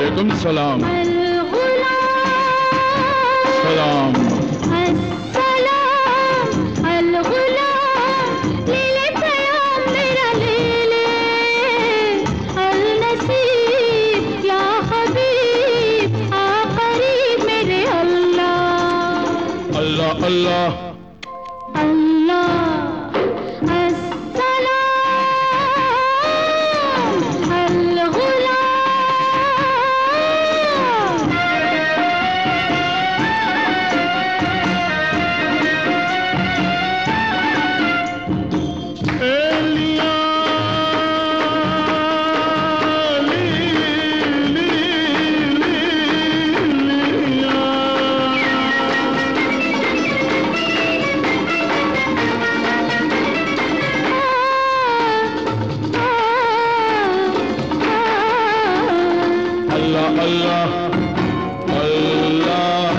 वालेकुम सलाम। सलाम। अल्लाह अल्लाह अल्लाह अल्लाह अल्लाह।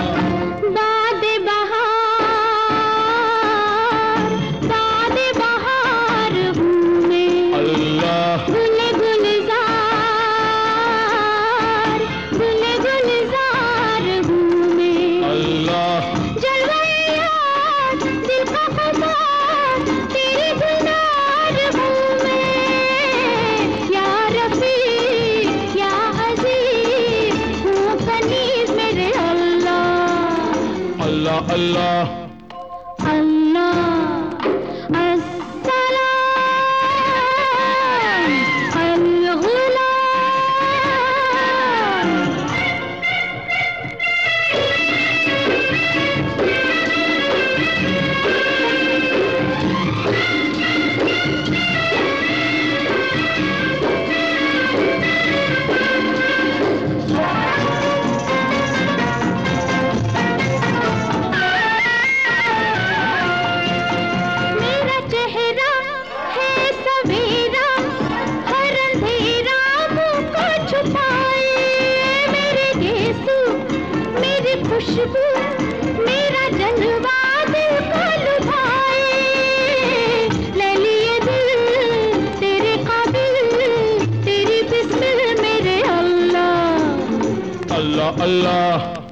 बादे बहार हूँ मैं, अल्लाह गुलजार हूँ मैं। अल्लाह जलवाया दिल का ख़ुमार, तेरी गुलजार हूँ मैं। या रफ़ी या अज़ीज़ हूँ कनीज़ मेरे अल्लाह। अल्लाह अल्लाह अल्लाह अस्सलाम अल-गुलाम। मेरा चेहरा है सवेरा, हर अंधेरा मुझको छुपाए। मेरे गेसू मेरी खुशबू, मेरा जलवा दिल को लुभाए। ले लिए दिल तेरे काबिल, तेरी बिस्मिल मेरे अल्लाह। अल्लाह अल्लाह